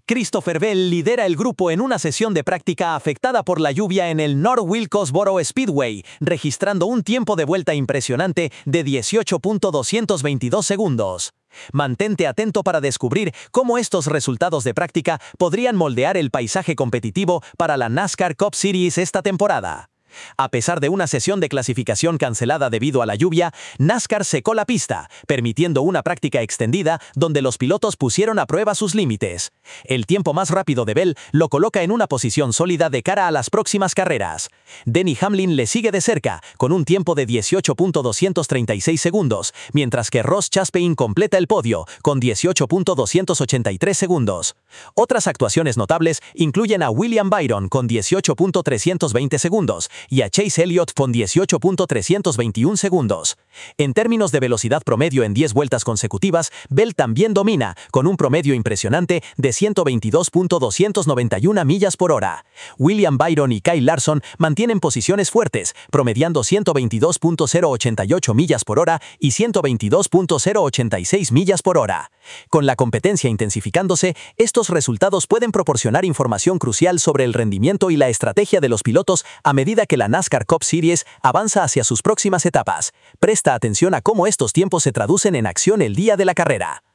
Christopher Bell lidera el grupo en una sesión de práctica afectada por la lluvia en el North Wilkesboro Speedway, registrando un tiempo de vuelta impresionante de 18.222 segundos. Mantente atento para descubrir cómo estos resultados de práctica podrían moldear el paisaje competitivo para la NASCAR Cup Series esta temporada. A pesar de una sesión de clasificación cancelada debido a la lluvia, NASCAR secó la pista, permitiendo una práctica extendida donde los pilotos pusieron a prueba sus límites. El tiempo más rápido de Bell lo coloca en una posición sólida de cara a las próximas carreras. Denny Hamlin le sigue de cerca, con un tiempo de 18.236 segundos, mientras que Ross Chastain completa el podio, con 18.283 segundos. Otras actuaciones notables incluyen a William Byron con 18.320 segundos, y a Chase Elliott con 18.321 segundos. En términos de velocidad promedio en 10 vueltas consecutivas, Bell también domina, con un promedio impresionante de 122.291 millas por hora. William Byron y Kyle Larson mantienen posiciones fuertes, promediando 122.088 millas por hora y 122.086 millas por hora. Con la competencia intensificándose, estos resultados pueden proporcionar información crucial sobre el rendimiento y la estrategia de los pilotos a medida que la NASCAR Cup Series avanza hacia sus próximas etapas. Presta atención a cómo estos tiempos se traducen en acción el día de la carrera.